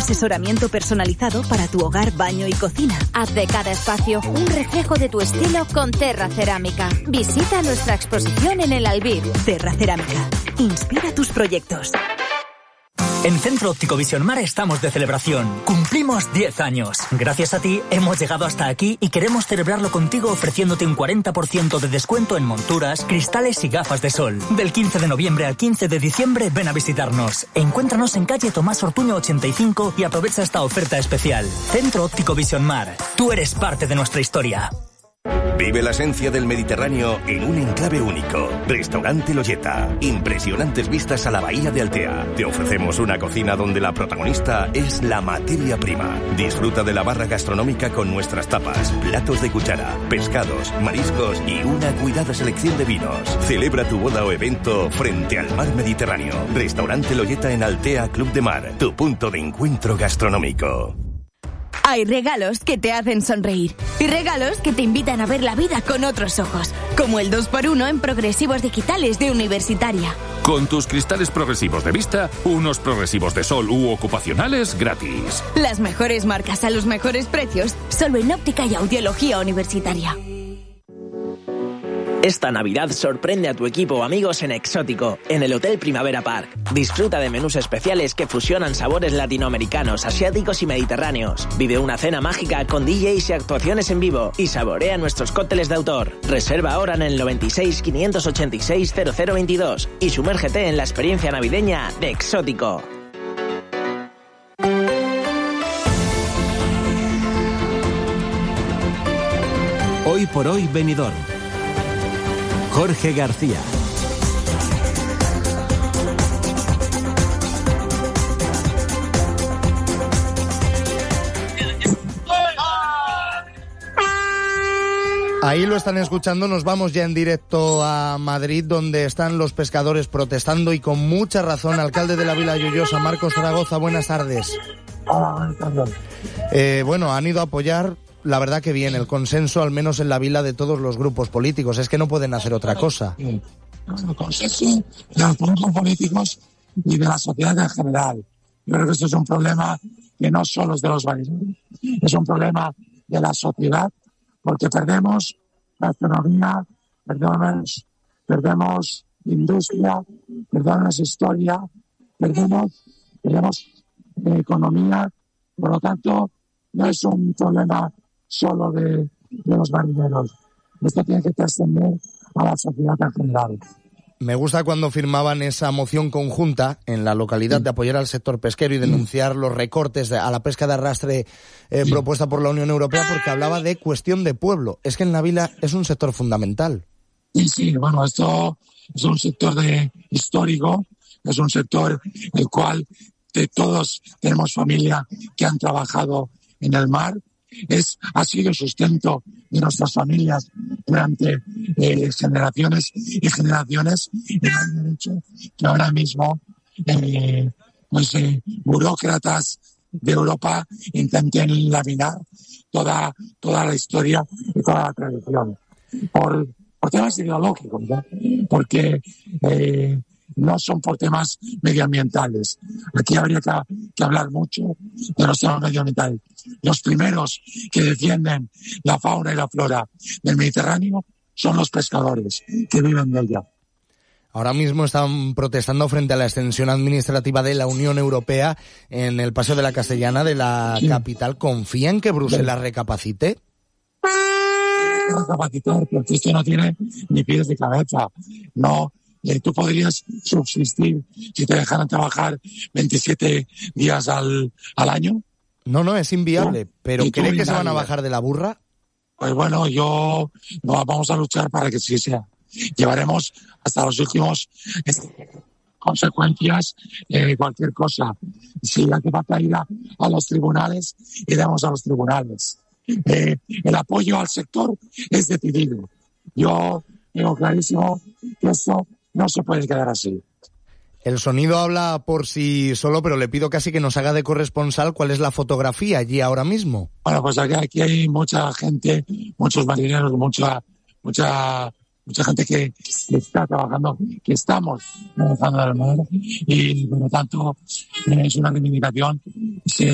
asesoramiento personalizado para tu hogar, baño y cocina. Haz de cada espacio un reflejo de tu estilo con Terra Cerámica. Visita nuestra exposición en el Albir. Terra Cerámica. Inspira tus proyectos. En Centro Óptico Vision Mar estamos de celebración. Cumplimos 10 años. Gracias a ti hemos llegado hasta aquí y queremos celebrarlo contigo ofreciéndote un 40% de descuento en monturas, cristales y gafas de sol. Del 15 de noviembre al 15 de diciembre ven a visitarnos. Encuéntranos en calle Tomás Ortuño 85 y aprovecha esta oferta especial. Centro Óptico Vision Mar. Tú eres parte de nuestra historia. Vive la esencia del Mediterráneo en un enclave único. Restaurante Loyeta. Impresionantes vistas a la bahía de Altea. Te ofrecemos una cocina donde la protagonista es la materia prima. Disfruta de la barra gastronómica con nuestras tapas, platos de cuchara, pescados, mariscos y una cuidada selección de vinos. Celebra tu boda o evento frente al mar Mediterráneo. Restaurante Loyeta en Altea Club de Mar. Tu punto de encuentro gastronómico. Hay regalos que te hacen sonreír y regalos que te invitan a ver la vida con otros ojos, como el 2x1 en progresivos digitales de Universitaria. Con tus cristales progresivos de vista, unos progresivos de sol u ocupacionales gratis. Las mejores marcas a los mejores precios, solo en Óptica y Audiología Universitaria. Esta Navidad sorprende a tu equipo o amigos en Exótico, en el Hotel Primavera Park. Disfruta de menús especiales que fusionan sabores latinoamericanos, asiáticos y mediterráneos. Vive una cena mágica con DJs y actuaciones en vivo y saborea nuestros cócteles de autor. Reserva ahora en el 96 586 0022 y sumérgete en la experiencia navideña de Exótico. Hoy por hoy Benidorm. Jorge García. Ahí lo están escuchando, nos vamos ya en directo a Madrid, donde están los pescadores protestando y con mucha razón. Alcalde de la Vila Lloyosa, Marcos Zaragoza, buenas tardes. Bueno, han ido a apoyar, la verdad que bien, el consenso, al menos en la Vila, de todos los grupos políticos. Es que no pueden hacer otra cosa. El consenso de los grupos políticos y de la sociedad en general. Yo creo que esto es un problema que no solo es de los marineros, es un problema de la sociedad, porque perdemos gastronomía, perdemos industria, perdemos historia, perdemos economía. Por lo tanto, no es un problema solo de los marineros. Esto tiene que trascender a la sociedad en general. Me gusta cuando firmaban esa moción conjunta en la localidad de apoyar al sector pesquero y denunciar los recortes a la pesca de arrastre propuesta por la Unión Europea, porque hablaba de cuestión de pueblo. Es que en la Vila es un sector fundamental. Sí, bueno, esto es un sector histórico, es un sector el cual todos tenemos familia que han trabajado en el mar. Ha sido el sustento de nuestras familias durante generaciones y generaciones, y no hay derecho que ahora mismo burócratas de Europa intenten laminar toda la historia y toda la tradición por temas ideológicos, ¿no? Porque no son por temas medioambientales. Aquí habría que hablar mucho de los temas medioambientales. Los primeros que defienden la fauna y la flora del Mediterráneo son los pescadores que viven de ella. Ahora mismo están protestando frente a la extensión administrativa de la Unión Europea en el Paseo de la Castellana de la capital. ¿Confían que Bruselas recapacite? Recapacitar, porque esto no tiene ni pies ni cabeza. No. Tú podrías subsistir si te dejaran trabajar 27 días al año. No, es inviable. ¿Pero cree que se van a bajar de la burra? Pues bueno, vamos a luchar para que sí sea. Llevaremos hasta los últimos consecuencias cualquier cosa. Si hace falta ir a los tribunales, iremos a los tribunales. El apoyo al sector es decidido. Yo tengo clarísimo que esto no se puede quedar así. El sonido habla por sí solo, pero le pido casi que nos haga de corresponsal cuál es la fotografía allí ahora mismo. Bueno, pues aquí hay mucha gente, muchos marineros, mucha gente que está trabajando, que estamos trabajando en el mar, y por lo tanto es una reivindicación.